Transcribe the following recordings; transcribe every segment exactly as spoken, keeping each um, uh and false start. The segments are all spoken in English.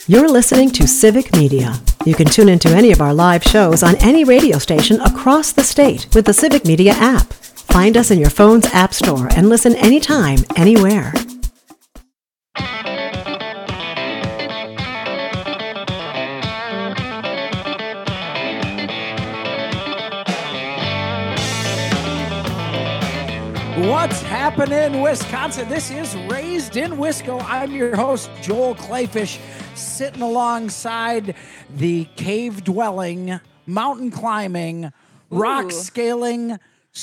You're listening to Civic Media. You can tune into any of our live shows on any radio station across the state with the Civic Media app. Find us in your phone's app store and listen anytime, anywhere. What's happening, Wisconsin? This is Raised in Wisco. I'm your host, Joel Clayfish, sitting alongside the cave-dwelling, mountain climbing, rock Ooh. scaling,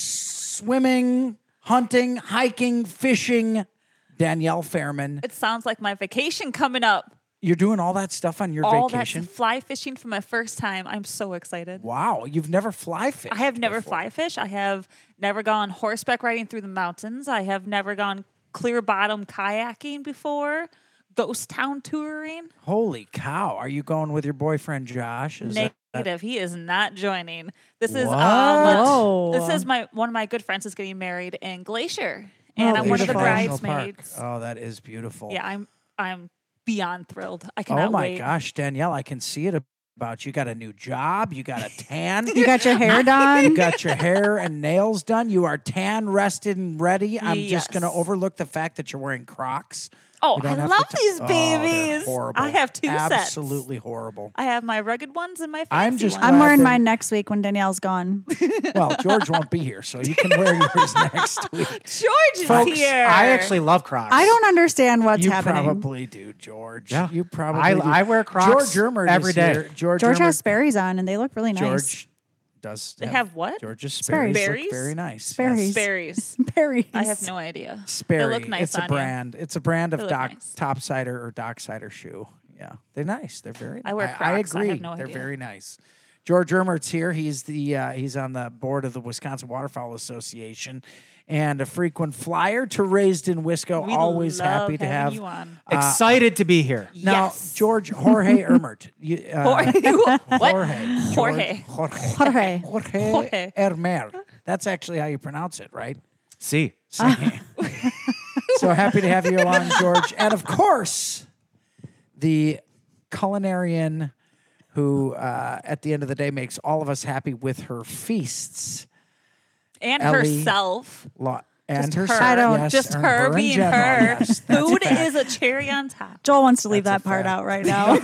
swimming, hunting, hiking, fishing, Danielle Fairman. It sounds like my vacation coming up. You're doing all that stuff on your All vacation? that fly fishing for my first time. I'm so excited. Wow, you've never fly fished I have never before. fly fish. I have never gone horseback riding through the mountains. I have never gone clear bottom kayaking before. Ghost town touring. Holy cow. Are you going with your boyfriend, Josh? Is that- Negative. He is not joining. This is What? um Whoa. this is my one of my good friends is getting married in Glacier. And Oh, I'm one of the beautiful. National Park. bridesmaids. Oh, that is beautiful. Yeah, I'm I'm beyond thrilled. I cannot Oh my wait. gosh, Danielle, I can see it about you. Got a new job. You got a tan. You got your hair done? You got your hair and nails done. You are tan, rested, and ready. I'm just going to Yes. overlook the fact that you're wearing Crocs. Oh, We don't I have love to these oh, they're babies. horrible. I have two sets. Absolutely horrible. I have my rugged ones and my fancy I'm just ones. I'm glad wearing they're- mine next week when Danielle's gone. Well, George won't be here, so you can wear yours next week. George is Folks, here. I actually love Crocs. I don't understand what's you happening. probably do, George. Yeah. You probably I, do. I wear Crocs George Ermert every is day. here. George, George Ermert- has Sperry's on, and they look really nice. George does. They have what? George's Sperry's. Sperry's look Berries? very nice. Sperry's. Berries. Sperry's. I have no idea. Sperry. They look nice It's a on you. brand. It's a brand of They look doc, nice. top cider or dock cider shoe. Yeah, they're nice. They're very. I wear I, Crocs. I agree. have no they're idea. very nice. George Ermert's here. He's the uh, he's on the board of the Wisconsin Waterfowl Association, and a frequent flyer to Raised in Wisco. We Always love happy to having have. you on. Excited to be here. Now, Yes. George Jorge Ermert. You, uh, Jorge. what? Jorge. Jorge. Jorge. Jorge. Jorge. Jorge. Ermer. That's actually how you pronounce it, right? See, So, so happy to have you along, George. And of course, the culinarian who, uh, at the end of the day, makes all of us happy with her feasts. And Ellie. herself. Lo- and Just herself. her. I don't- yes, Just and her, in being general, her. yes, that's a Food fact. is a cherry on top. Joel wants to leave That's that a part fact. out right now.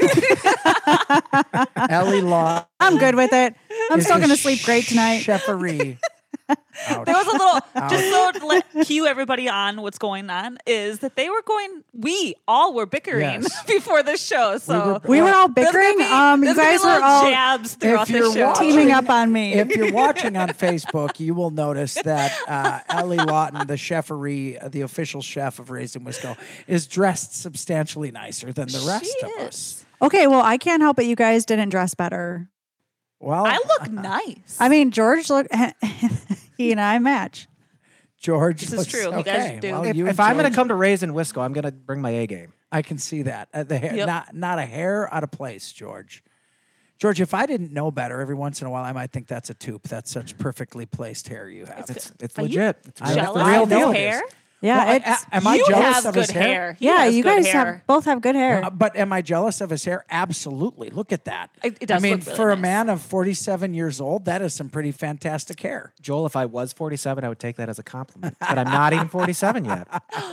Ellie Law. I'm good with it. I'm is still the going to sleep great tonight. Chefery. Ouch. There was a little, just so to let cue everybody on what's going on, is that they were going, we all were bickering Yes. before the show. So were- We were all there's gonna bickering. be- Um, you there's gonna be guys were little all jabs throughout you're the show. watching- teaming up on me. If you're watching on Facebook, you will notice that uh, Ellie Lawton, the chefery, uh, the official chef of Raised in Wisco, is dressed substantially nicer than the rest She of is. us. Okay, well, I can't help it. You guys didn't dress better. Well, I look nice. I mean, George look. He and I match. George. This is looks- true. You Okay. guys do. Well, if, you if and I'm going to George- come to Raised in Wisco, I'm going to bring my A game. I can see that. Uh, the hair, Yep. not not a hair out of place, George. George, if I didn't know better, every once in a while I might think that's a tooth. That's such perfectly placed hair you have. It's it's Are you legit. It's I- jealous the real of his deal it is. hair? Yeah, Well, it's. a- am I you jealous have of good his hair? hair. He yeah, has you good guys hair. have both have good hair. Uh, but am I jealous of his hair? Absolutely. Look at that. It- it does I mean, look really for a nice. man of forty-seven years old, that is some pretty fantastic hair. Joel, if I was forty-seven, I would take that as a compliment. But I'm not even forty-seven yet.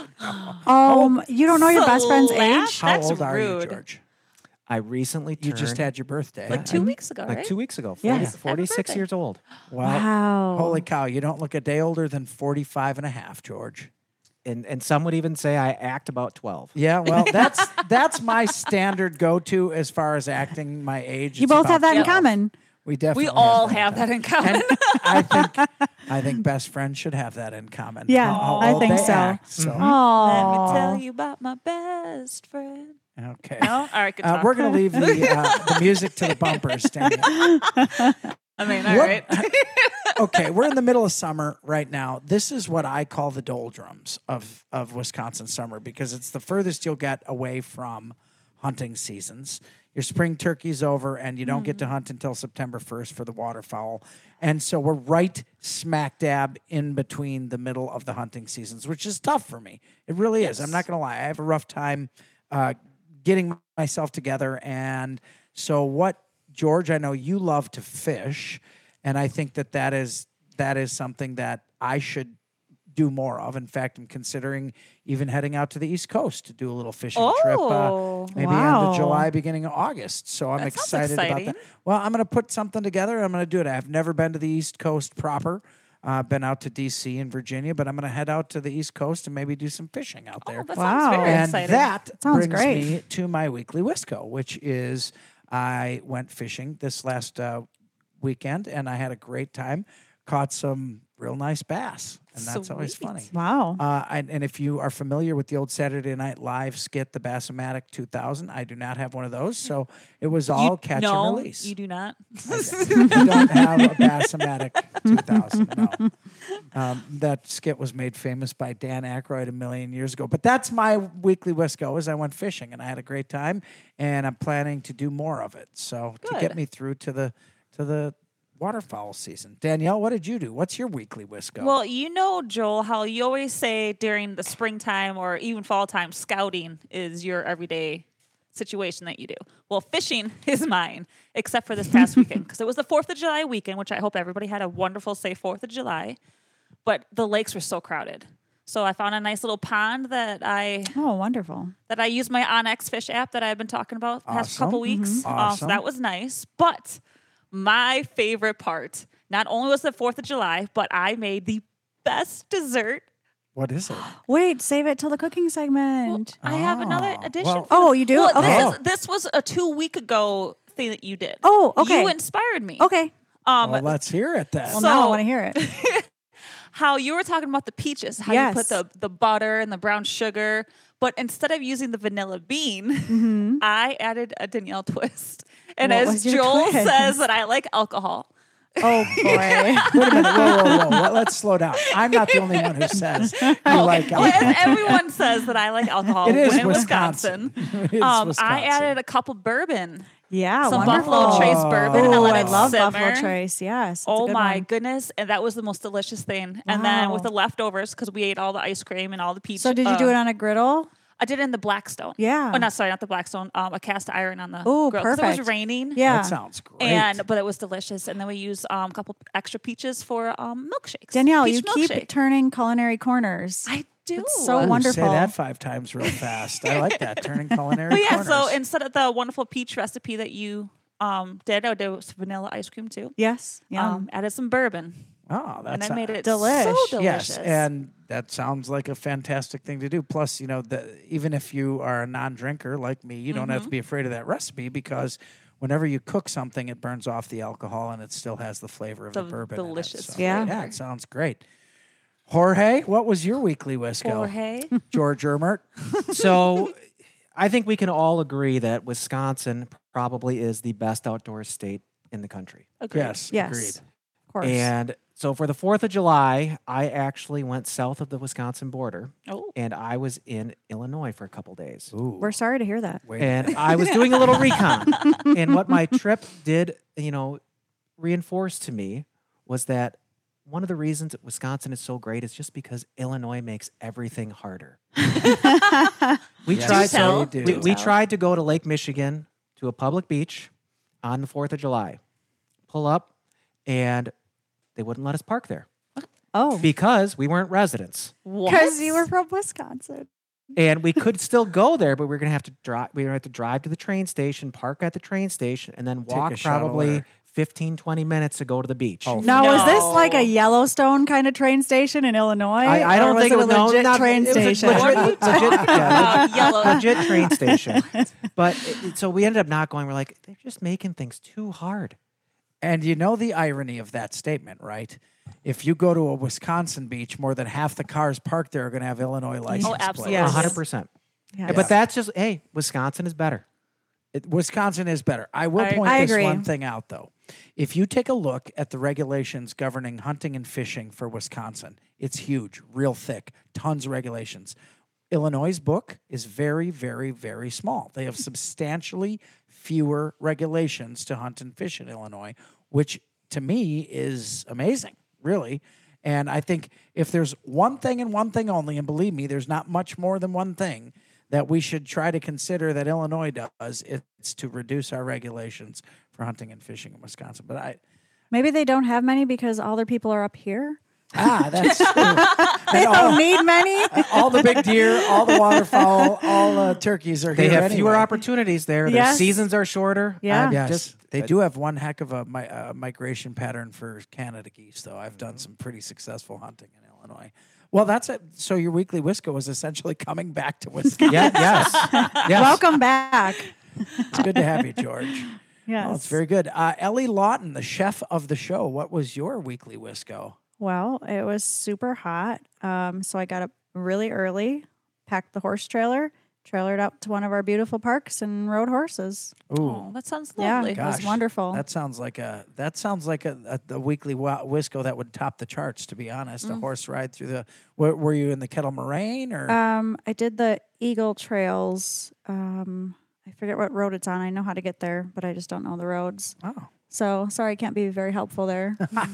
Um, you don't know your best friend's Slash? age? How That's old are you, rude. George? I recently You turned just had your birthday. Like two weeks ago, like right? two weeks ago. Yeah. forty, Happy forty-six birthday. years old. Well, Wow. holy cow, you don't look a day older than forty-five and a half, George. And and some would even say I act about twelve. Yeah, well, that's that's my standard go-to as far as acting my age. You It's both have about that in twelve. common. We definitely We all have have that in common. And I think I think best friends should have that in common. Yeah, how- how I old think they so. act, so. Let me Oh, tell you about my best friend. Okay. No? All right, good Uh, talk. we're going to leave the, uh, the music to the bumpers. Daniel. I mean, all What- right. Okay, we're in the middle of summer right now. This is what I call the doldrums of, of Wisconsin summer because it's the furthest you'll get away from hunting seasons. Your spring turkey's over, and you don't get to hunt until September first for the waterfowl. And so we're right smack dab in between the middle of the hunting seasons, which is tough for me. It really is. I'm not going to lie. I have a rough time uh, getting myself together. And so what, George, I know you love to fish, and I think that that is, that is something that I should do more of. In fact, I'm considering even heading out to the East Coast to do a little fishing trip, uh, Oh. maybe Wow. end of July, beginning of August. So I'm That sounds excited about exciting. that. Well, I'm going to put something together. I'm going to do it. I've never been to the East Coast proper. Uh, been out to D C and Virginia, but I'm going to head out to the East Coast and maybe do some fishing out there. Oh, that Wow. sounds very and exciting. that Sounds brings great. me to my weekly Wisco, which is I went fishing this last uh, weekend and I had a great time. Caught some real nice bass, and that's always Sweet. funny. Wow. Uh, and, and if you are familiar with the old Saturday Night Live skit, the Bass-O-Matic two thousand, I do not have one of those, so it was all You- catch no, and release. you do not. I don't have a Bass-O-Matic two thousand. No, um, that skit was made famous by Dan Aykroyd a million years ago. But that's my weekly Wisco. Is I went fishing and I had a great time, and I'm planning to do more of it. So to get Good. me through to the to the waterfowl season. Danielle, what did you do? What's your weekly Wisco? Well, you know, Joel, how you always say during the springtime or even fall time, scouting is your everyday situation that you do. Well, fishing is mine, except for this past weekend, because it was the fourth of July weekend, which I hope everybody had a wonderful, safe fourth of July. But the lakes were so crowded. So I found a nice little pond that I Oh, wonderful. that I used my Onyx Fish app that I've been talking about the past Awesome. couple weeks. Uh, Awesome. so that was nice. But my favorite part, not only was the fourth of July, but I made the best dessert. what is it? Wait, save it till the cooking segment. I have another Oh, addition. well- for Oh, this. you do? Well, Okay. this, is, this was a two week ago thing that you did. Oh, okay. You inspired me. Okay. Um, Well, let's hear it then. Well, now I So- want to hear it. how you were talking about the peaches, how Yes. you put the, the butter and the brown sugar, but instead of using the vanilla bean, Mm-hmm. I added a Danielle twist. And What as was your Joel twist? says that I like alcohol. Oh, boy. Wait a minute. Whoa, whoa, whoa. Well, let's slow down. I'm not the only one who says you like Well, alcohol. ev- everyone says that I like alcohol It is when in Wisconsin. Wisconsin. It is Um, Wisconsin. I added a couple bourbon, Yeah, some wonderful. Buffalo Trace bourbon, and I Oh, let I it love simmer. Buffalo Trace. Yes. it's a Oh good my one. goodness. And that was the most delicious thing. And then with Wow. the leftovers, because we ate all the ice cream and all the peach. So, did you uh, do it on a griddle? I did it in the Blackstone. Yeah. Oh, not sorry, not the Blackstone. Um, a cast iron on the Ooh, grill. 'Cause It perfect. was raining. Yeah. That sounds great. And but it was delicious. And then we used um, a couple extra peaches for um, milkshakes. Danielle, Peach you keep milkshake. turning culinary corners. I do. It's so Ooh, wonderful. Say that five times real fast. I like that. Turning culinary But yeah, corners. so instead of the wonderful peach recipe that you um, did, I did with vanilla ice cream too. Yes. Yeah. Um, added some bourbon, oh, that's and I made it Delish. so delicious. Yes, and that sounds like a fantastic thing to do. Plus, you know, the, even if you are a non-drinker like me, you don't have Mm-hmm. to be afraid of that recipe because whenever you cook something, it burns off the alcohol and it still has the flavor of the, The bourbon. in it. delicious So, Yeah. yeah, it sounds great. Jorge, what was your weekly Wisco? Jorge. George Ermert. So I think we can all agree that Wisconsin probably is the best outdoor state in the country. Agreed. Yes, yes. agreed. Of course. And so for the fourth of July, I actually went south of the Wisconsin border Oh, and I was in Illinois for a couple days. Ooh, We're sorry to hear that. wait. And I was doing a little recon. And what my trip did, you know, reinforce to me was that one of the reasons that Wisconsin is so great is just because Illinois makes everything harder. We Yes, tried Do tell. so they we, do. we tried to go to Lake Michigan to a public beach on the fourth of July. Pull up and they wouldn't let us park there Oh, because we weren't residents. what? because you were from Wisconsin. And we could still go there, but we are gonna have to drive. We are gonna have to drive to the train station, park at the train station, and then Take a walk shuttle probably or- fifteen, twenty minutes to go to the beach. Oh, Now, is this like a No. Yellowstone kind of train station in Illinois? I, I or don't was think it a was no, legit not- train it was a station. What are you legit, legit, yeah, about? Yellow. legit train station. But it, it- so we ended up not going. We're like, they're just making things too hard. And you know the irony of that statement, right? If you go to a Wisconsin beach, more than half the cars parked there are going to have Illinois license absolutely. plates. A hundred percent. Yes. But that's just hey, Wisconsin is better. It- Wisconsin is better. I will I- point I this agree. one thing out, though. If you take a look at the regulations governing hunting and fishing for Wisconsin, it's huge, real thick, tons of regulations. Illinois' book is very, very, very small. They have substantially fewer regulations to hunt and fish in Illinois, which to me is amazing, really. And I think if there's one thing and one thing only, and believe me, there's not much more than one thing that we should try to consider that Illinois does. It's to reduce our regulations for hunting and fishing in Wisconsin. But I, Maybe they don't have many because all their people are up here. ah, that's true. They And all, don't need many. all the big deer, all the waterfowl, all uh, turkeys are They here have anyway. fewer opportunities there. Their Yes. seasons are shorter. Yeah. Uh, Yes, just- they uh, do have one heck of a mi- uh, migration pattern for Canada geese, though. I've done some pretty successful hunting in Illinois. Well, that's it. So your weekly Wisco is essentially coming back to Wisconsin. Yeah, yes. yes. Welcome back. It's good to have you, George. Yes. Oh, it's very good. Uh, Ellie Lawton, the chef of the show, what was your weekly Wisco? Well, it was super hot. Um, so I got up really early, packed the horse trailer, trailered out to one of our beautiful parks and rode horses. Ooh, Oh, that sounds Yeah, lovely. it was gosh, wonderful. that sounds like a that sounds like a, a the weekly wa- Wisco that would top the charts. To be honest, a horse ride through the. Were, were you in the Kettle Moraine or? Um, I did the Eagle Trails. Um, I forget what road it's on. I know how to get there, but I just don't know the roads. oh, So sorry, I can't be very helpful there.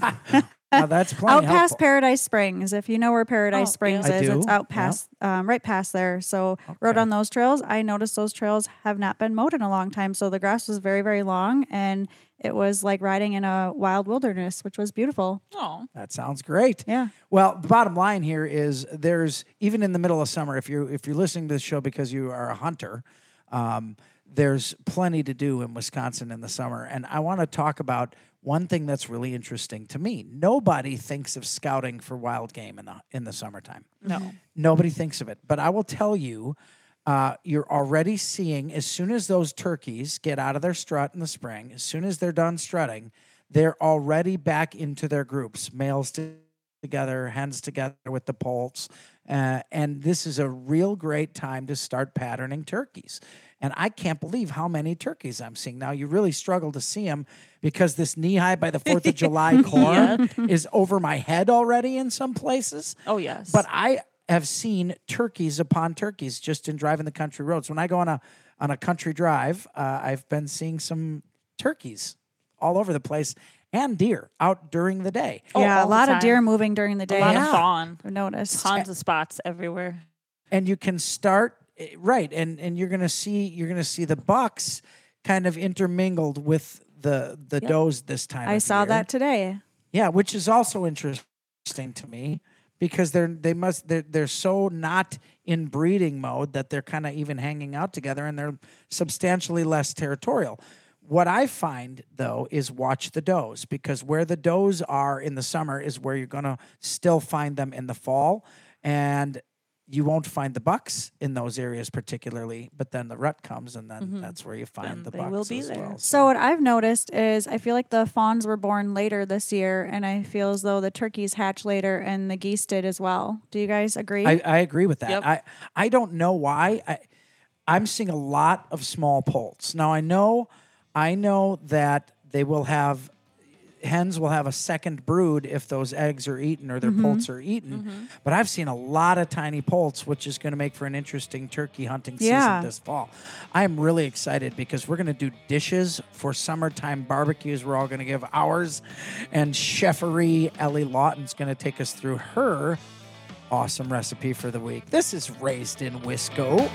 well, that's plenty out past helpful. Paradise Springs. If you know where Paradise Oh, Springs yeah. I is, it's do, out yeah. past, um, right past there. So rode Okay. on those trails. I noticed those trails have not been mowed in a long time. So the grass was very, very long, and it was like riding in a wild wilderness, which was beautiful. Oh, That sounds great. Yeah. Well, the bottom line here is there's even in the middle of summer, if you're if you're listening to this show because you are a hunter, um, there's plenty to do in Wisconsin in the summer. And I want to talk about one thing that's really interesting to me. Nobody thinks of scouting for wild game in the in the summertime. no. Nobody thinks of it. But I will tell you, uh, you're already seeing as soon as those turkeys get out of their strut in the spring, as soon as they're done strutting, they're already back into their groups, males to- together, hens together with the poults. Uh, and this is a real great time to start patterning turkeys. And I can't believe how many turkeys I'm seeing. Now, you really struggle to see them because this knee-high by the fourth of July corn is over my head already in some places. Oh, yes. But I have seen turkeys upon turkeys just in driving the country roads. When I go on a on a country drive, uh, I've been seeing some turkeys all over the place and deer out during the day. Oh, yeah, a all the lot of time. deer moving during the a day. lot Yeah. of fawn. I've noticed. Tons of spots everywhere. And you can start eh, right, and and you're gonna see you're gonna see the bucks kind of intermingled with the the Yep. does this time. I of saw year. that today. Yeah, which is also interesting to me because they're they must they're they're so not in breeding mode that they're kind of even hanging out together and they're substantially less territorial. What I find though is watch the does because where the does are in the summer is where you're gonna still find them in the fall, and you won't find the bucks in those areas particularly. But then the rut comes, and then that's where you find Then the they bucks will be as there. well. So what I've noticed is I feel like the fawns were born later this year, and I feel as though the turkeys hatch later and the geese did as well. Do you guys agree? I, I agree with that. Yep. I I don't know why. I I'm seeing a lot of small poults. Now I know I know that they will have hens will have a second brood if those eggs are eaten or their poults are eaten. But I've seen a lot of tiny poults, which is going to make for an interesting turkey hunting season Yeah. this fall. I am really excited because we're going to do dishes for summertime barbecues. We're all going to give ours, and Cheferie Ellie Lawton's going to take us through her awesome recipe for the week. This is Raised in Wisco.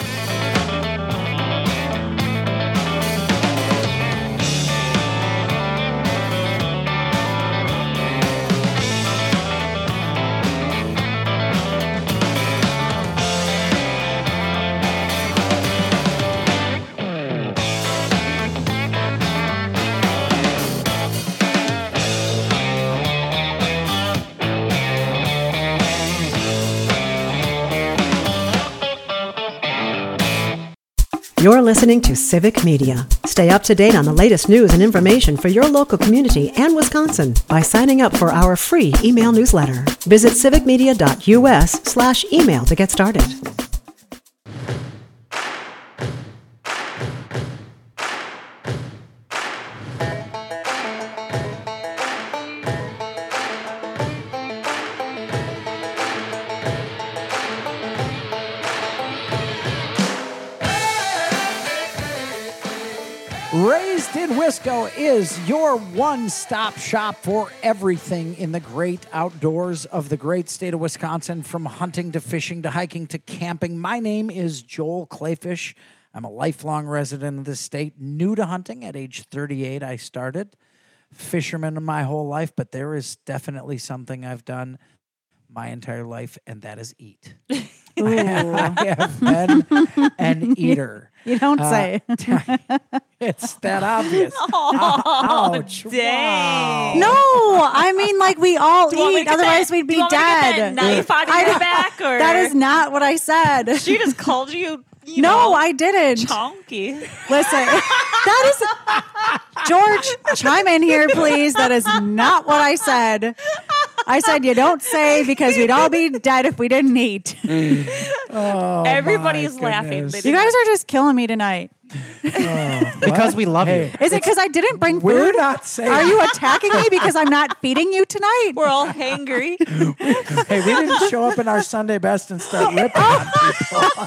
You're listening to Civic Media. Stay up to date on the latest news and information for your local community and Wisconsin by signing up for our free email newsletter. Visit civicmedia.us slash email to get started. Raised in Wisco is your one-stop shop for everything in the great outdoors of the great state of Wisconsin, from hunting to fishing to hiking to camping. My name is Joel Clayfish. I'm a lifelong resident of this state, new to hunting. At age thirty-eight, I started. Fisherman my whole life, but there is definitely something I've done my entire life, and that is eat. I have been an eater. You don't Uh, say. It's that obvious. Oh, Ouch. dang. No, I mean like we all Do you want me eat, to get otherwise that- we'd do be you want me to get that dead. knife out of I your don't- back, or That is not what I said. she just called you. you no, know, I didn't. chonky. Listen, that is George. Chime in here, please. That is not what I said. I said you don't say because we'd all be dead if we didn't eat. Oh, Everybody's my laughing. goodness. They You guys are just killing me tonight. Because we love Hey, you. Is it because I didn't bring we're food? not saying. Are you attacking me because I'm not feeding you tonight? We're all hangry. Hey, we didn't show up in our Sunday best and start ripping on people.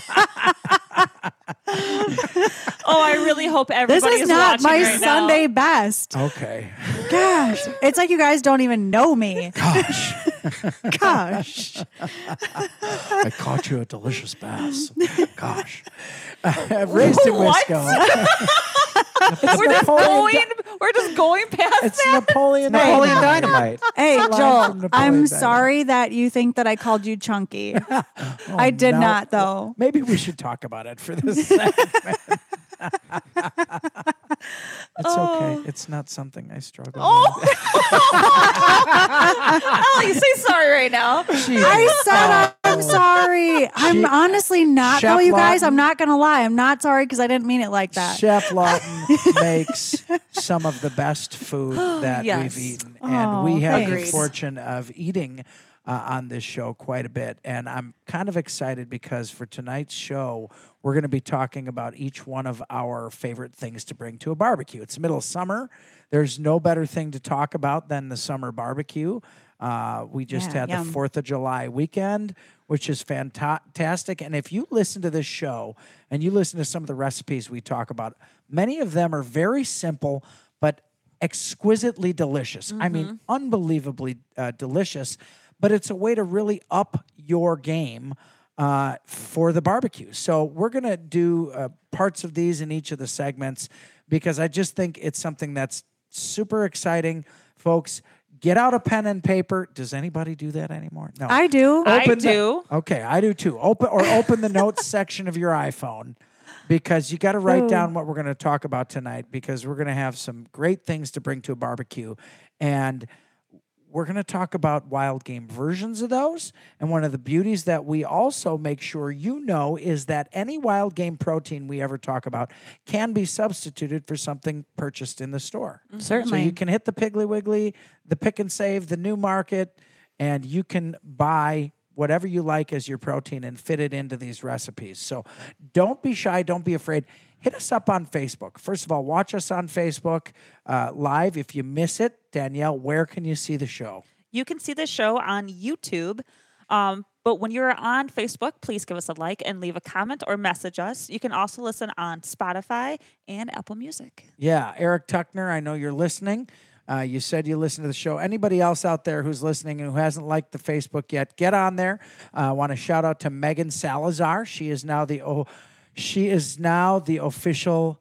Oh, I really hope This everybody is not watching my right Sunday now. best. Okay. Gosh, it's like you guys don't even know me. Gosh, Gosh. I caught you a delicious bass. Gosh. Uh, raised in What? Wisco. We're just Napoleon going. We're just going past It's that. Napoleon Napoleon Dynamite. Dynamite. Hey, line from Joel, Napoleon I'm Dynamite. sorry that you think that I called you chunky. I did no. not, though. Maybe we should talk about it for this segment. It's okay. It's not something I struggle Oh. with. Ellie, say sorry right now. I said I'm sorry. I'm She- honestly not, Chef though, you guys. Lawton- I'm not going to lie. I'm not sorry because I didn't mean it like that. Chef Lawton makes some of the best food that Yes. we've eaten. And Oh, we have the thanks. fortune of eating uh, on this show quite a bit. And I'm kind of excited because for tonight's show, we're going to be talking about each one of our favorite things to bring to a barbecue. It's the middle of summer. There's no better thing to talk about than the summer barbecue. Uh, we just Yeah, had yum. the fourth of July weekend, which is fantastic. And if you listen to this show and you listen to some of the recipes we talk about, many of them are very simple, but exquisitely delicious. I mean, unbelievably uh, delicious, but it's a way to really up your game uh, for the barbecue. So we're going to do uh, parts of these in each of the segments because I just think it's something that's super exciting. Folks, get out a pen and paper. Does anybody do that anymore? No. I do. I Open the- do. Okay, I do too. Open or open the notes section of your iPhone because you got to write Ooh. down what we're going to talk about tonight because we're going to have some great things to bring to a barbecue. And we're going to talk about wild game versions of those. And one of the beauties that we also make sure you know is that any wild game protein we ever talk about can be substituted for something purchased in the store. Certainly. So you can hit the Piggly Wiggly, the Pick and Save, the New Market, and you can buy whatever you like as your protein and fit it into these recipes. So don't be shy. Don't be afraid. Hit us up on Facebook. First of all, watch us on Facebook uh, live. If you miss it, Danielle, where can you see the show? You can see the show on YouTube. Um, but when you're on Facebook, please give us a like and leave a comment or message us. You can also listen on Spotify and Apple Music. Yeah, Eric Tuckner, I know you're listening. Uh, you said you listen to the show. Anybody else out there who's listening and who hasn't liked the Facebook yet, get on there. I uh, want to shout out to Megan Salazar. She is now the oh, she is now the official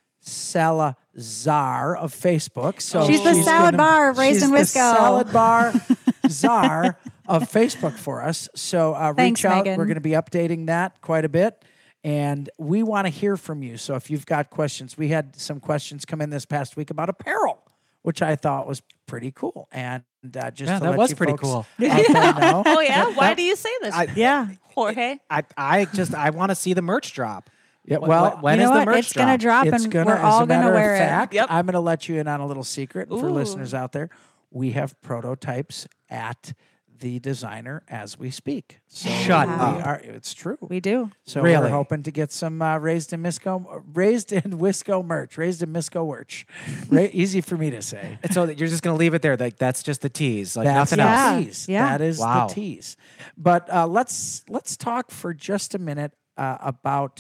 Salazar of Facebook. So She's the salad bar of Raised she's in the Wisco. salad bar czar of Facebook for us. So uh, Thanks, reach out. Megan. We're going to be updating that quite a bit. And we want to hear from you. So if you've got questions, we had some questions come in this past week about apparel, which I thought was pretty cool. And uh, just Yeah, to that let was you pretty folks cool. out there know, Oh, yeah? Why do you say this? I, Yeah. Jorge? I, I just I want to see the merch drop. yeah, Wh- well, wh- when you is know the what? merch It's going to drop? drop it's and gonna, we're as all a going to matter wear of it. fact, Yep. I'm going to let you in on a little secret for Ooh. listeners out there. We have prototypes at the designer as we speak. So Shut we up. Are, it's true. We do. So we're Really? hoping to get some uh, raised in Misco, raised in Wisco merch, raised in Misco merch. Ra- easy for me to say. So that you're just going to leave it there. Like that's just the tease. Like That's nothing the else. Yeah. tease. Yeah. That is Wow. the tease. But uh, let's let's talk for just a minute uh, about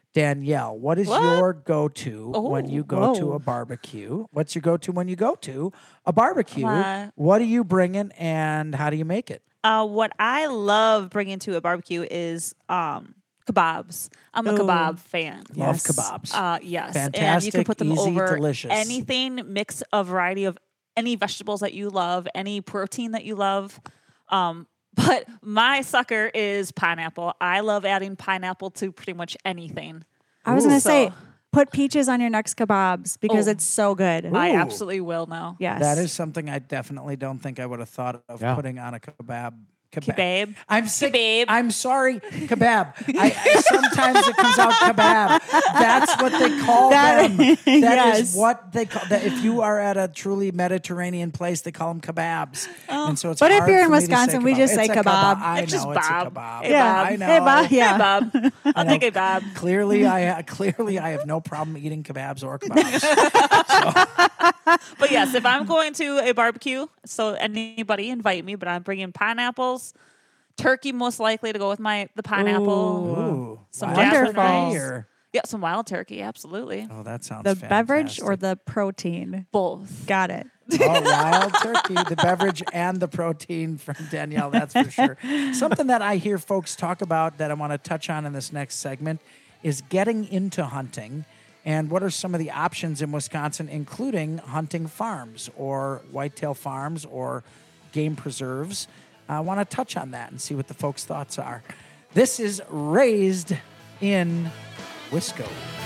Danielle, what is What? your go-to when you go to whoa. a barbecue? What's your go-to when you go to a barbecue? Uh, What are you bringing, and how do you make it? Uh, what I love bringing to a barbecue is um, kebabs. I'm a Ooh. kebab fan. Love Yes. kebabs. Uh, yes, and you Fantastic, can put them easy, over delicious. anything. Mix a variety of any vegetables that you love, any protein that you love. Um, but my sucker is pineapple. I love adding pineapple to pretty much anything. I was Ooh. going to say, So- put peaches on your next kebabs because Oh. it's so good. I Ooh. absolutely will now. Yes. That is something I definitely don't think I would have thought of Yeah. putting on a kebab. Kebab. I'm sick. Kebab. I'm sorry, kebab. I, I sometimes it comes out kebab. That's what they call That- them. That is yes. what they call. That if you are at a truly Mediterranean place, they call them kebabs. And so it's But if hard you're in for me to say Wisconsin, we just It's say a kebab. I It's know just it's Bob. a kebab. Hey, Yeah. Bob. I know. Hey, Bob. Hey, Yeah. Bob. I'll take a Bob. Clearly, I clearly I have no problem eating kebabs or kebabs. But yes, if I'm going to a barbecue, so anybody invite me, but I'm bringing pineapples, turkey most likely to go with my the pineapple, Ooh, some wild jasmine turkey rolls. or- Yeah, some wild turkey, absolutely. Oh, that sounds The beverage or fantastic. the protein? Both. Got it. Oh, wild turkey, the beverage and the protein from Danielle, that's for sure. Something that I hear folks talk about that I want to touch on in this next segment is getting into hunting and what are some of the options in Wisconsin, including hunting farms or whitetail farms or game preserves. I want to touch on that and see what the folks' thoughts are. This is Raised in Wisco.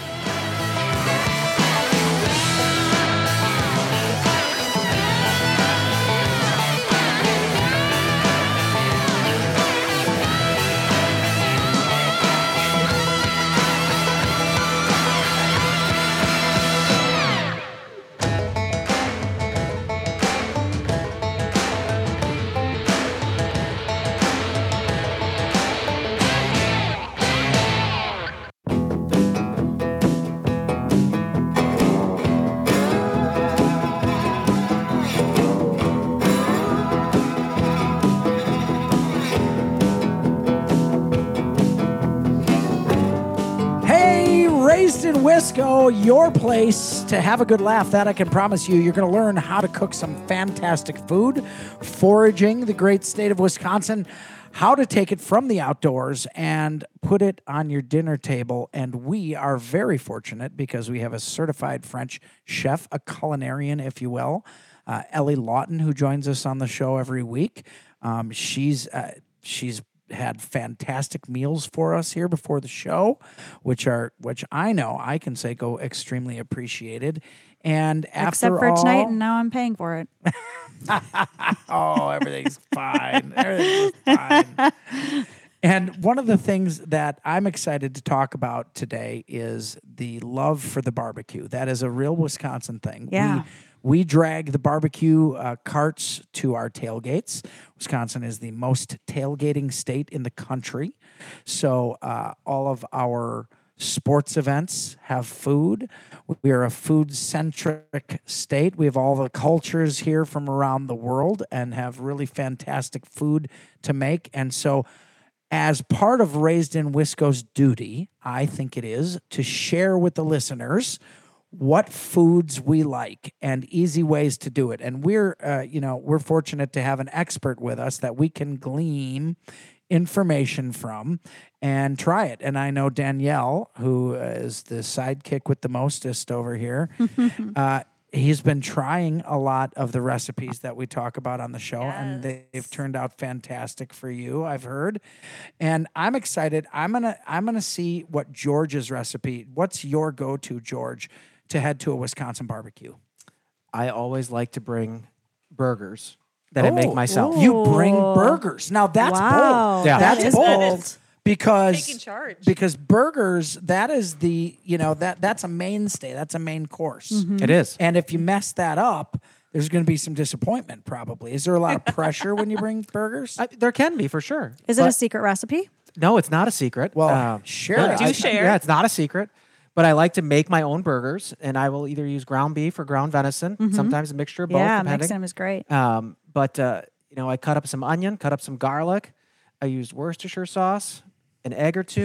Hey, Raised in Wisco, your place to have a good laugh. That I can promise you. You're going to learn how to cook some fantastic food, foraging the great state of Wisconsin, how to take it from the outdoors and put it on your dinner table. And we are very fortunate because we have a certified French chef, a culinarian, if you will, uh, Ellie Lawton, who joins us on the show every week. Um, she's uh, she's had fantastic meals for us here before the show, which are which I know I can say go extremely appreciated. And after Except for all, tonight, and now I'm paying for it. oh, everything's fine. Everything's fine. And one of the things that I'm excited to talk about today is the love for the barbecue. That is a real Wisconsin thing. Yeah. We, we drag the barbecue uh, carts to our tailgates. Wisconsin is the most tailgating state in the country. So uh, all of our sports events have food. We are a food-centric state. We have all the cultures here from around the world and have really fantastic food to make. And so as part of Raised in Wisco's duty, I think it is to share with the listeners what foods we like and easy ways to do it. And we're, uh, you know, we're fortunate to have an expert with us that we can glean information from and try it. And I know Danielle, who is the sidekick with the mostest over here, uh, he's been trying a lot of the recipes that we talk about on the show, and they've turned out fantastic for you, I've heard. And I'm excited. I'm gonna I'm gonna see what George's recipe. What's your go-to, George, to head to a Wisconsin barbecue? I always like to bring burgers that I make Oh, myself. You bring burgers. Now that's Wow. bold. Yeah. That's That is- bold. that is because taking charge. because burgers, that is the, you know, that that's a mainstay. That's a main course. It is. And if you mess that up, there's going to be some disappointment probably. Is there a lot of pressure when you bring burgers? I, there can be for sure. Is it But a secret recipe? No, it's not a secret. Well, Um, share no, it. Do I- share. Yeah, it's not a secret. But I like to make my own burgers, and I will either use ground beef or ground venison. Sometimes a mixture of both. Yeah, depending. mixing them is great. Um, but uh, you know, I cut up some onion, cut up some garlic. I used Worcestershire sauce, an egg or two,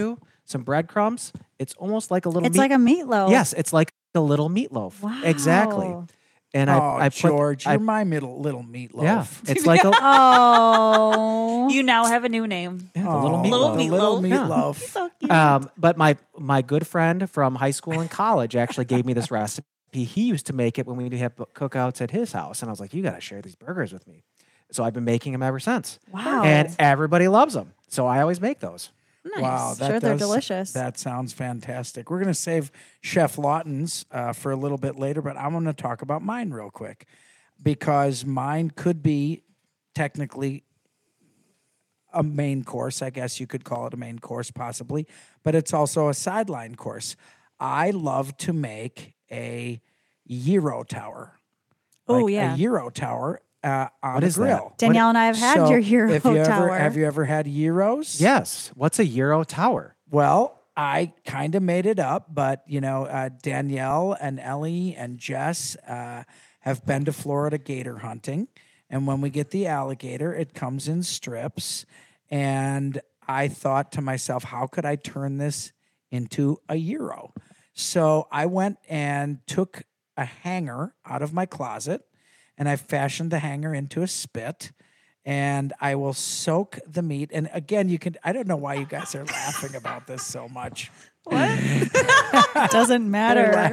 some breadcrumbs. It's almost like a little. It's meat- like a meatloaf. Yes, it's like a little meatloaf. Wow. Exactly. And I, oh, I put, George, I, you're my middle, little meatloaf. yeah, it's like a, Oh. You now have a new name. yeah, the little Oh, meatloaf. Little the little meatloaf. meatloaf. So cute. Um, but my my good friend from high school and college actually gave me this recipe. He used to make it when we would have cookouts at his house, and I was like, "You got to share these burgers with me." So I've been making them ever since. Wow. And everybody loves them, so I always make those. Nice. Wow, that Sure, they're does- delicious. That sounds fantastic. We're going to save Chef Lawton's uh, for a little bit later, but I'm going to talk about mine real quick because mine could be technically a main course. I guess you could call it a main course, possibly, but it's also a sideline course. I love to make a gyro tower. Oh, Like yeah. a gyro tower uh, on What the is that? grill. Danielle and I have had So your hero if you ever, tower. Have you ever had gyros? Yes. What's a Euro tower? Well, I kind of made it up, but you know, uh, Danielle and Ellie and Jess uh, have been to Florida gator hunting, and when we get the alligator, it comes in strips. And I thought to myself, how could I turn this into a gyro? So I went and took a hanger out of my closet, and I fashioned the hanger into a spit. And I will soak the meat. And again, you can, I don't know why you guys are laughing about this so much. Doesn't matter.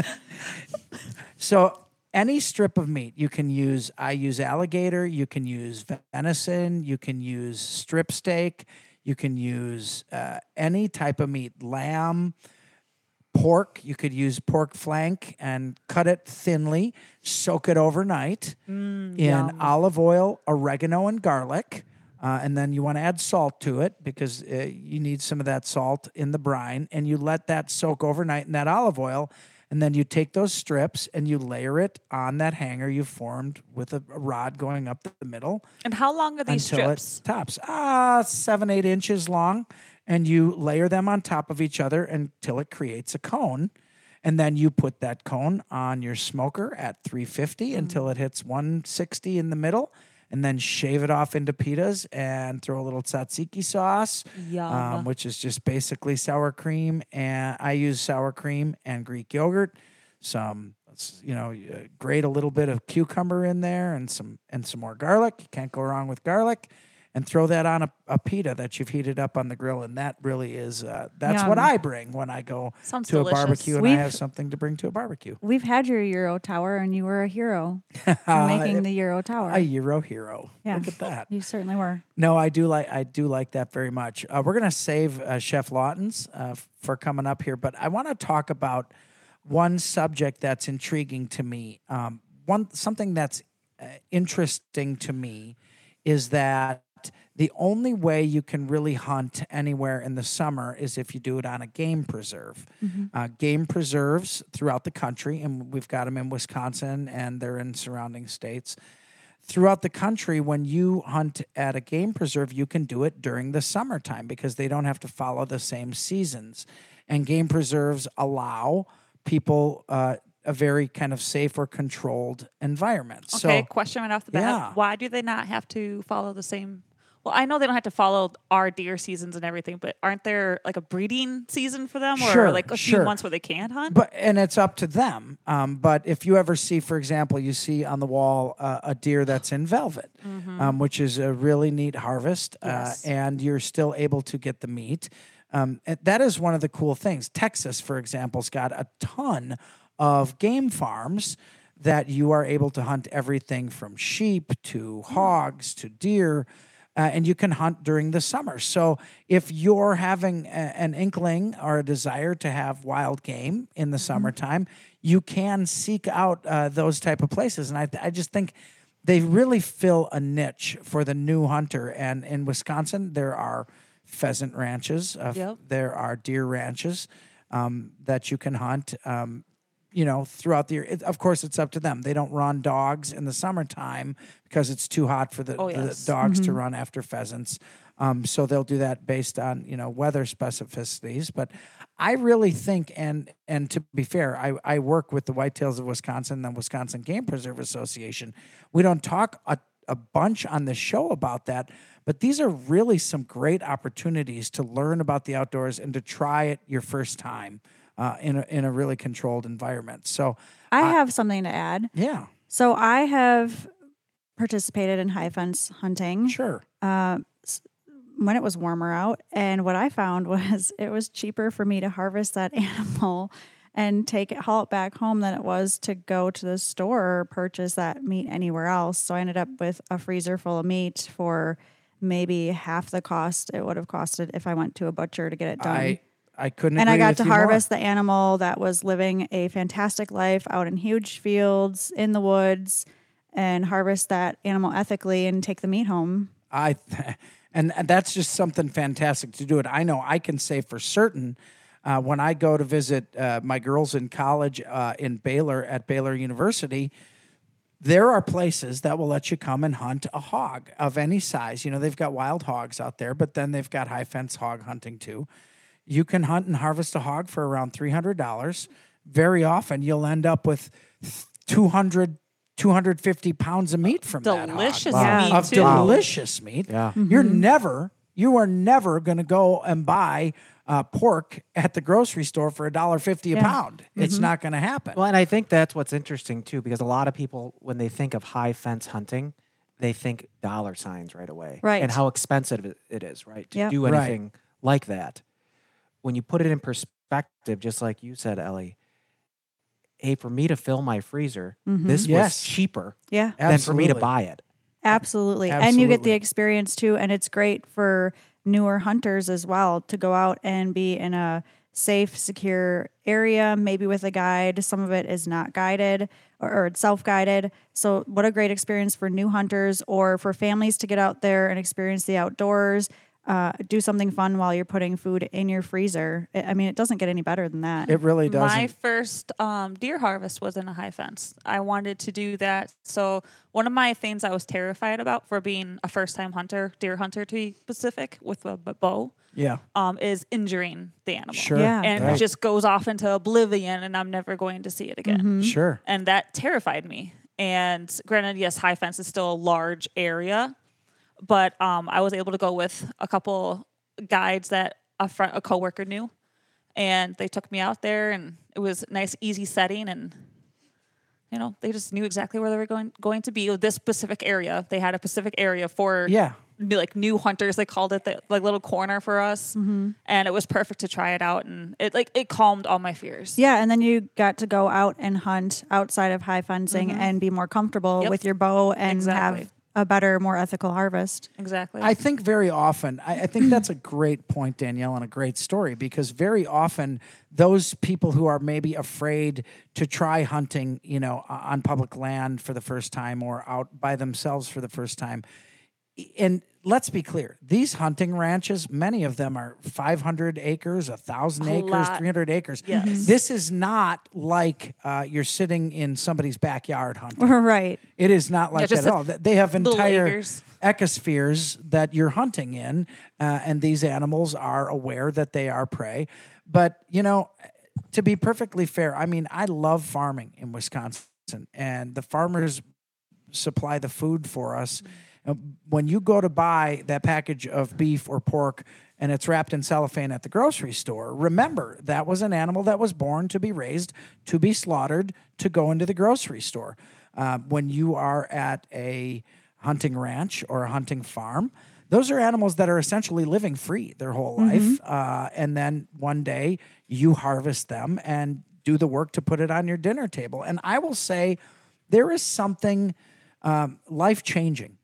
So, any strip of meat, you can use, I use alligator, you can use venison, you can use strip steak, you can use uh, any type of meat, lamb, pork. You could use pork flank and cut it thinly, soak it overnight in olive oil, oregano, and garlic. Uh, and then you want to add salt to it because uh, you need some of that salt in the brine. And you let that soak overnight in that olive oil. And then you take those strips and you layer it on that hanger you formed with a, a rod going up the middle And how long are these until strips? it tops. Ah, seven, eight inches long. And you layer them on top of each other until it creates a cone. And then you put that cone on your smoker at three fifty Mm. until it hits one sixty in the middle. And then shave it off into pitas and throw a little tzatziki sauce, Yum. um, which is just basically sour cream. And I use sour cream and Greek yogurt. Some, you know, uh, grate a little bit of cucumber in there and some and some more garlic. You can't go wrong with garlic. And throw that on a, a pita that you've heated up on the grill, and that really is uh, that's what Yum. I bring when I go Sounds to delicious. a barbecue and I We've- have something to bring to a barbecue. We've had your Euro tower, and you were a hero for making the Euro tower. A Euro hero. Yeah. Look at that. You certainly were. No, I do like I do like that very much. Uh, we're gonna save uh, Chef Lawton's uh, f- for coming up here, but I want to talk about one subject that's intriguing to me. Um, one something that's uh, interesting to me is that the only way you can really hunt anywhere in the summer is if you do it on a game preserve. Uh, game preserves throughout the country, and we've got them in Wisconsin and they're in surrounding states. Throughout the country, when you hunt at a game preserve, you can do it during the summertime because they don't have to follow the same seasons. And game preserves allow people uh, a very kind of safe or controlled environment. Okay, So, question right off the bat. yeah. Why do they not have to follow the same? Well, I know they don't have to follow our deer seasons and everything, but aren't there like a breeding season for them, or Sure, like a sure. few months where they can't hunt? But and it's up to them. Um, but if you ever see, for example, you see on the wall uh, a deer that's in velvet, um, which is a really neat harvest, uh, Yes. and you're still able to get the meat. Um, and that is one of the cool things. Texas, for example's got a ton of game farms that you are able to hunt everything from sheep to hogs to deer. Uh, and you can hunt during the summer. So if you're having a, an inkling or a desire to have wild game in the summertime, you can seek out uh, those type of places. And I, I just think they really fill a niche for the new hunter. And in Wisconsin, there are pheasant ranches, uh, Yep. there are deer ranches um, that you can hunt. Um, you know, throughout the year. It, of course, it's up to them. They don't run dogs in the summertime because it's too hot for the, Oh, the yes. dogs to run after pheasants. Um, so they'll do that based on, you know, weather specificities. But I really think, and and to be fair, I, I work with the Whitetails of Wisconsin, the Wisconsin Game Preserve Association. We don't talk a, a bunch on the show about that. But these are really some great opportunities to learn about the outdoors and to try it your first time uh, in a, in a really controlled environment. So I uh, have something to add. yeah, So I have participated in high fence hunting sure. uh, s- when it was warmer out. And what I found was it was cheaper for me to harvest that animal and take it, haul it back home than it was to go to the store or purchase that meat anywhere else. So I ended up with a freezer full of meat for maybe half the cost it would have costed if I went to a butcher to get it done. I I couldn't. and I agree got with to you more. harvest the animal that was living a fantastic life out in huge fields in the woods, and harvest that animal ethically and take the meat home. I, and, and that's just something fantastic to do it. I know I can say for certain uh, when I go to visit uh, my girls in college uh, in Baylor at Baylor University, there are places that will let you come and hunt a hog of any size. You know, they've got wild hogs out there, but then they've got high fence hog hunting too. You can hunt and harvest a hog for around three hundred dollars. Very often you'll end up with two hundred, two hundred fifty pounds of meat from Delicious that hog. meat, Of too. delicious meat. Yeah. You're never, you are never going to go and buy uh, pork at the grocery store for one dollar fifty a Yeah. pound. It's not going to happen. Well, and I think that's what's interesting too, because a lot of people, when they think of high fence hunting, they think dollar signs right away, Right. And how expensive it- it is, right, to Yep. do Right. anything like that. When you put it in perspective, just like you said, Ellie, hey, for me to fill my freezer, this Yes. was cheaper Yeah. than for me to Absolutely. buy it. Absolutely. And you get the Absolutely. experience too. And it's great for newer hunters as well to go out and be in a safe, secure area, maybe with a guide. Some of it is not guided or, or it's self guided. So, what a great experience for new hunters or for families to get out there and experience the outdoors. Uh, do something fun while you're putting food in your freezer. I I mean, it doesn't get any better than that. It really doesn't. My first um, deer harvest was in a high fence. I wanted to do that. So one of my things I was terrified about for being a first time hunter, deer hunter to be specific, with a b- bow, yeah. um, is injuring the animal. Sure. Yeah. And Right. it just goes off into oblivion, and I'm never going to see it again. Sure. And that terrified me. And granted, yes, high fence is still a large area, but um, I was able to go with a couple guides that a friend, a coworker knew, and they took me out there, and it was a nice, easy setting, and you know, they just knew exactly where they were going going to be. This specific area, they had a specific area for Yeah. new- like new hunters. They called it the like little corner for us, and it was perfect to try it out, and it like it calmed all my fears. Yeah, and then you got to go out and hunt outside of high fencing and be more comfortable Yep. with your bow and Exactly. have a better, more ethical harvest. Exactly. I think very often, I, I think that's a great point, Danielle, and a great story, because very often those people who are maybe afraid to try hunting, you know, o- on public land for the first time or out by themselves for the first time. And let's be clear, these hunting ranches, many of them are five hundred acres, one thousand A acres, lot. three hundred acres. Yes. This is not like uh, you're sitting in somebody's backyard hunting. Right. It is not like just that at a all. Th- They have little entire acres. ecospheres that you're hunting in, uh, and these animals are aware that they are prey. But, you know, to be perfectly fair, I mean, I love farming in Wisconsin, and the farmers supply the food for us. Uh, When you go to buy that package of beef or pork and it's wrapped in cellophane at the grocery store, remember that was an animal that was born to be raised, to be slaughtered, to go into the grocery store. Uh, when you are at a hunting ranch or a hunting farm, those are animals that are essentially living free their whole life. Uh, and then one day you harvest them and do the work to put it on your dinner table. And I will say there is something um, life-changing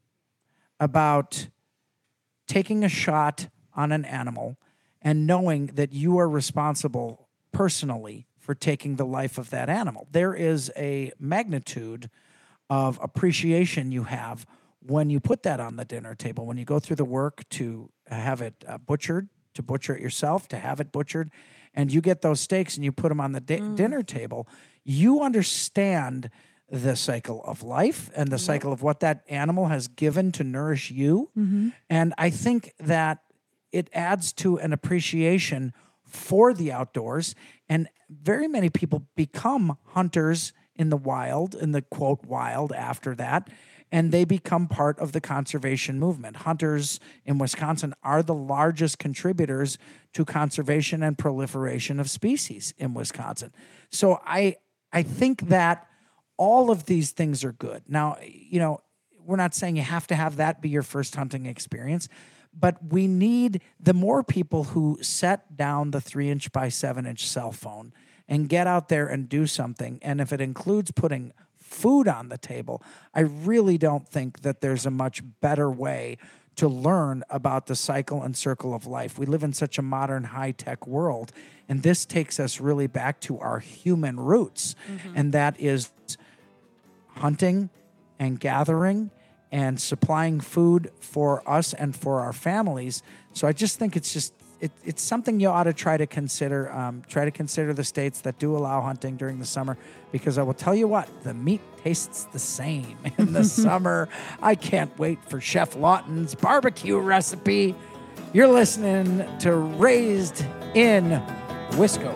about taking a shot on an animal and knowing that you are responsible personally for taking the life of that animal. There is a magnitude of appreciation you have when you put that on the dinner table, when you go through the work to have it uh, butchered, to butcher it yourself, to have it butchered, and you get those steaks and you put them on the di- dinner table, you understand the cycle of life and the cycle of what that animal has given to nourish you. And I think that it adds to an appreciation for the outdoors. And very many people become hunters in the wild, in the quote wild after that. and they become part of the conservation movement. Hunters in Wisconsin are the largest contributors to conservation and proliferation of species in Wisconsin. So I I think that all of these things are good. Now, you know, we're not saying you have to have that be your first hunting experience, but we need the more people who set down the three inch by seven inch cell phone and get out there and do something. And if it includes putting food on the table, I really don't think that there's a much better way to learn about the cycle and circle of life. We live in such a modern high-tech world, and this takes us really back to our human roots. Mm-hmm. And that is hunting and gathering and supplying food for us and for our families. So I just think it's just it, it's something you ought to try to consider. Um, try to consider the states that do allow hunting during the summer, because I will tell you what, the meat tastes the same in the summer. I can't wait for Chef Lawton's barbecue recipe. You're listening to Raised in Wisco.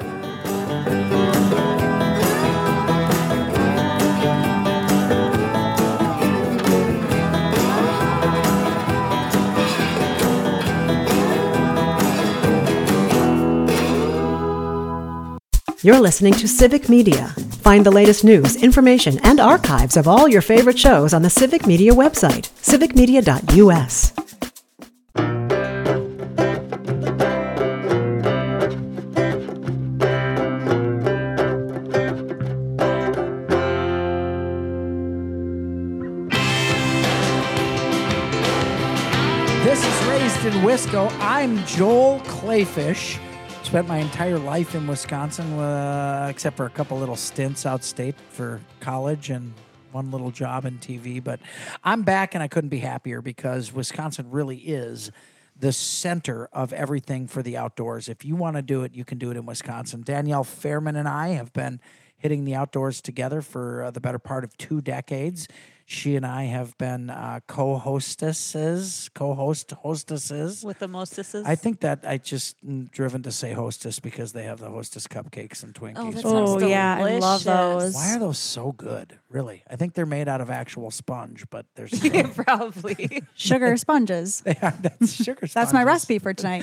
You're listening to Civic Media. Find the latest news, information, and archives of all your favorite shows on the Civic Media website, civic media dot u s. This is Raised in Wisco. I'm Joel Clayfish. Spent my entire life in Wisconsin, uh, except for a couple little stints outstate for college and one little job in T V. But I'm back, and I couldn't be happier, because Wisconsin really is the center of everything for the outdoors. If you want to do it, you can do it in Wisconsin. Danielle Fairman and I have been hitting the outdoors together for uh, the better part of two decades. She and I have been uh, co-hostesses, co-host hostesses. With the mostesses? I think that I just mm, driven to say hostess because they have the hostess cupcakes and Twinkies. Oh, that Oh, sounds yeah, I love delicious. those. Why are those so good? Really? I think they're made out of actual sponge, but they're so Yeah, probably. Sugar sponges. they are, that's sugar That's my sponges. recipe for tonight.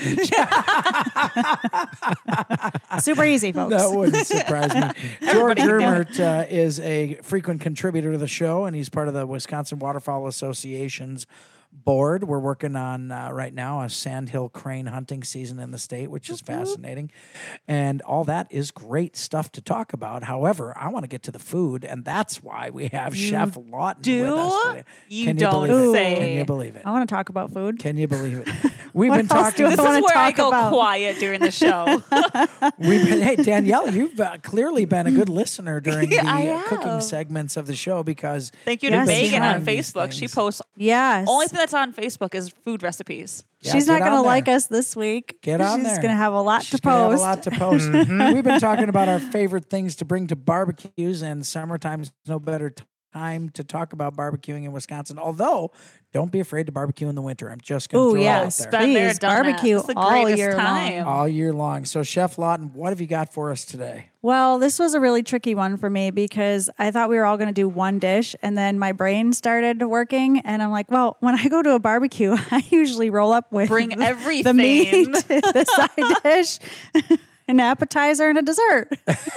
Super easy, folks. That wouldn't surprise me. George Ermert uh, is a frequent contributor to the show, and he's part of the Wisconsin Waterfowl Association's board. We're working on uh, right now a sandhill crane hunting season in the state, which is fascinating. And all that is great stuff to talk about. However, I want to get to the food, and that's why we have You Chef Lawton do? with us today. You Can don't believe it? say. Can you believe it? I want to talk about food. Can you believe it? We've What been else do talking. I This wanna is where I talk go about? quiet during the show. We've been, hey, Danielle, you've uh, clearly been a good listener during the I uh, cooking have. segments of the show, because Thank you Yes, to Megan yeah. on These Facebook. She things. posts Yes. only thing that's on Facebook is food recipes. Yeah, She's get not going to on like there. us this week. Get on She's there. going to have a lot She's to gonna have post. a lot to post. We've been talking about our favorite things to bring to barbecues, and summertime's no better t- time to talk about barbecuing in Wisconsin. Although, don't be afraid to barbecue in the winter. I'm just going to Ooh, throw yes. it out there. Been there, Please, done that. barbecue It's the all greatest year long. time. All year long. So, Chef Lawton, what have you got for us today? Well, this was a really tricky one for me because I thought we were all going to do one dish, and then my brain started working, and I'm like, well, when I go to a barbecue, I usually roll up with Bring the everything. meat, the side dish, an appetizer, and a dessert.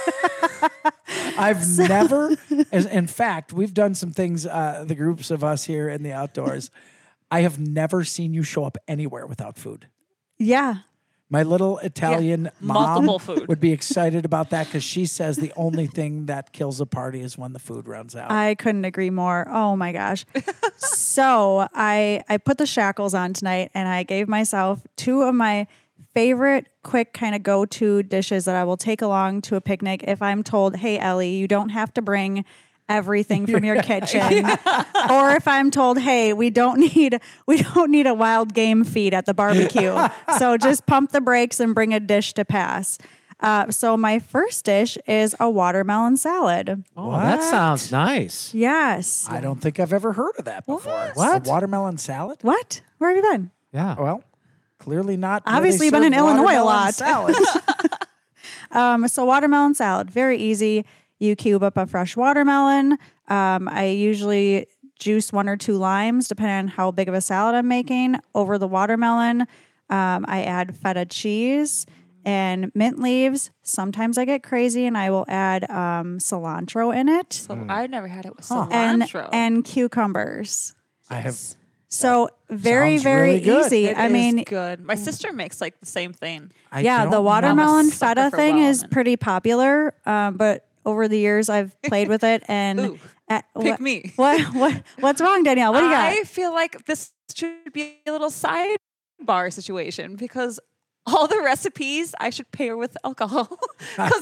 I've never, as, in fact, we've done some things, uh, the groups of us here in the outdoors. I have never seen you show up anywhere without food. Yeah. My little Italian mom multiple food. would be excited about that, because she says the only thing that kills a party is when the food runs out. I couldn't agree more. Oh my gosh. So I I put the shackles on tonight, and I gave myself two of my favorite quick kind of go-to dishes that I will take along to a picnic if I'm told, hey Ellie, you don't have to bring everything from your kitchen. Or if I'm told, hey, we don't need we don't need a wild game feed at the barbecue. So just pump the brakes and bring a dish to pass. Uh, so my first dish is a watermelon salad. Oh, that What? sounds nice. Yes. I don't think I've ever heard of that before. What? A watermelon salad? What? Where have you been? Yeah. Well, clearly not. where they Obviously been in serve Illinois a watermelon lot. Salads. Um, so watermelon salad, very easy. You cube up a fresh watermelon. Um, I usually juice one or two limes, depending on how big of a salad I'm making. Over the watermelon, um, I add feta cheese and mint leaves. Sometimes I get crazy and I will add um, cilantro in it. So I've never had it with And, cilantro. and cucumbers. I have. So very, sounds very really good. easy. It I is mean, good. My sister makes like the same thing. I yeah, don't the know. watermelon sucker feta for thing is watermelon. pretty popular. Um, but over the years, I've played with it. And Ooh, uh, pick what, me. What what what's wrong, Danielle? What do you got? I feel like this should be a little sidebar situation because all the recipes I should pair with alcohol. Because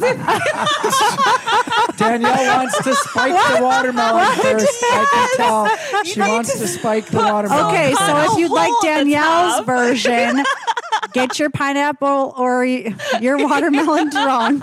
Danielle wants to spike the watermelon first. I can tell. She need wants to to spike the watermelon. Okay, so Cut if a you'd like hole in the Danielle's top. version, get your pineapple or y- your watermelon drunk.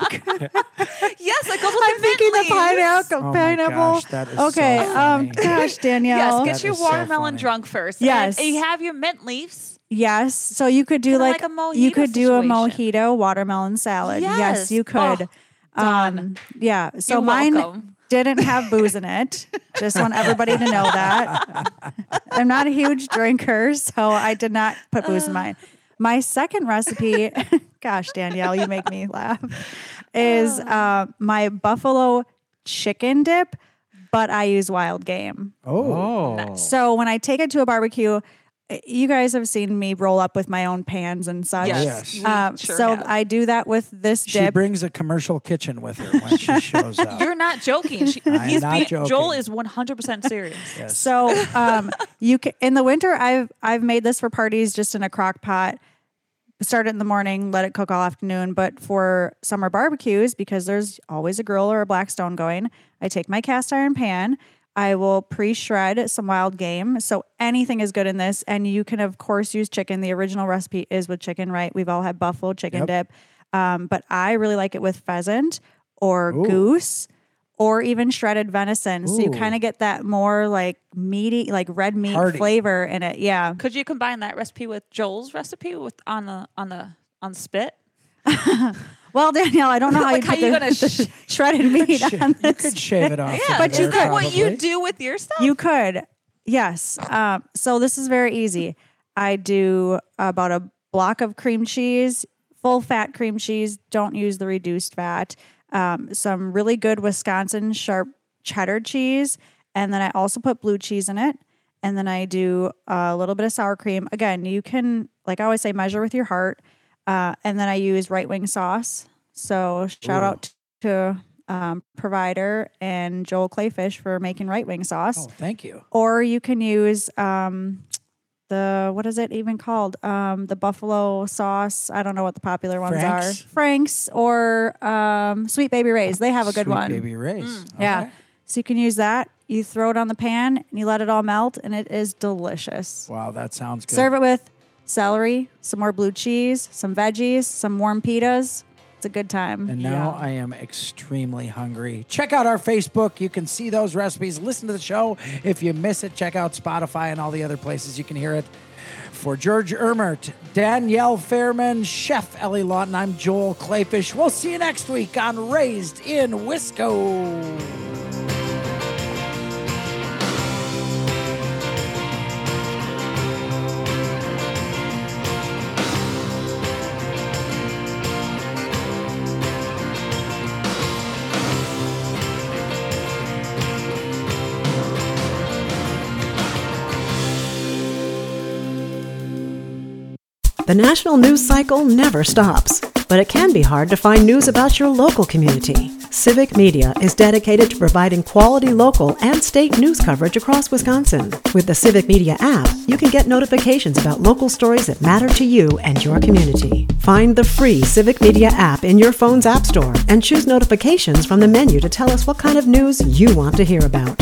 yes, it goes with I'm the thinking the mint leaves. pineapple. Oh my pineapple. gosh, that is so okay, um, funny. gosh, Danielle. Yes, That get your is so watermelon funny. drunk first. Yes. And you have your mint leaves. Yes, so you could do Kinda like, like a mojito you could do a situation. mojito watermelon salad. Yes, Yes. you could. Oh, done. um, yeah. So You're mine welcome. didn't have booze in it. Just want everybody to know that. I'm not a huge drinker, so I did not put booze in mine. My second recipe, gosh, Danielle, you make me laugh, is uh, my buffalo chicken dip, but I use wild game. Oh, Oh. So when I take it to a barbecue, you guys have seen me roll up with my own pans and such. Yes. Yes. we Um, sure so have. I do that with this she dip. brings a commercial kitchen with her when she shows up. You're not joking. She, I'm he's not being, joking. Joel is one hundred percent serious. Yes. So um, you can, in the winter, I've I've made this for parties just in a crock pot. Start it in the morning, let it cook all afternoon. But for summer barbecues, because there's always a grill or a Blackstone going, I take my cast iron pan. I will pre-shred some wild game. So anything is good in this. And you can, of course, use chicken. The original recipe is with chicken, right? We've all had buffalo chicken Yep. dip. Um, but I really like it with pheasant or Ooh. goose or even shredded venison. So you Ooh. kind of get that more like meaty, like red meat Hearty. flavor in it. Yeah. Could you combine that recipe with Joel's recipe with on the on the on the spit? Well, Danielle, I don't know how Like you how put you the, gonna the sh- shredded meat Sh- on you this. could shave it off. Yeah, of But you is there, that could- what you probably. do with your stuff? You could. Yes. Um, so this is very easy. I do about a block of cream cheese, full fat cream cheese. Don't use the reduced fat. Um, some really good Wisconsin sharp cheddar cheese. And then I also put blue cheese in it. And then I do a little bit of sour cream. Again, you can, like I always say, measure with your heart. Uh, and then I use right wing sauce. So shout Ooh. out to um, Provider and Joel Clayfish for making right wing sauce. Oh, thank you. Or you can use um, the, what is it even called? Um, the buffalo sauce. I don't know what the popular ones Frank's? are. Frank's or um, Sweet Baby Ray's. They have a good Sweet one. Baby Ray's. Mm. Yeah. Okay. So you can use that. You throw it on the pan and you let it all melt, and it is delicious. Wow, that sounds good. Serve it with celery, some more blue cheese, some veggies, some warm pitas. It's a good time. And now I am extremely hungry. Check out our Facebook. You can see those recipes. Listen to the show. If you miss it, check out Spotify and all the other places you can hear it. For George Ermert, Danielle Fairman, Chef Ellie Lawton, I'm Joel Clayfish. We'll see you next week on Raised in Wisco. The national news cycle never stops, but it can be hard to find news about your local community. Civic Media is dedicated to providing quality local and state news coverage across Wisconsin. With the Civic Media app, you can get notifications about local stories that matter to you and your community. Find the free Civic Media app in your phone's app store and choose notifications from the menu to tell us what kind of news you want to hear about.